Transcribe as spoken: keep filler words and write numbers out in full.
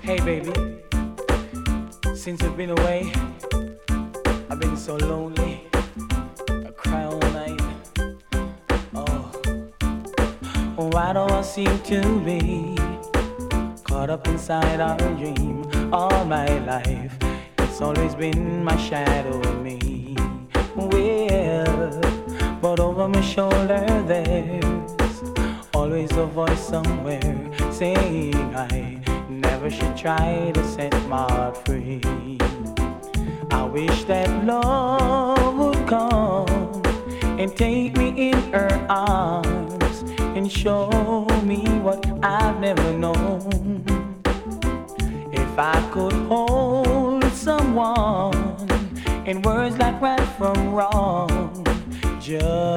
Hey baby, since you've been away, I've been so lonely. I cry all night. Oh, why do I seem to be caught up inside our dream all my life? It's always been my shadow in me. Well, but over my shoulder there's always a voice somewhere saying I never should try to set my heart free. I wish that love would come and take me in her arms and show me what I've never known. If I could hold someone in words like right from wrong, just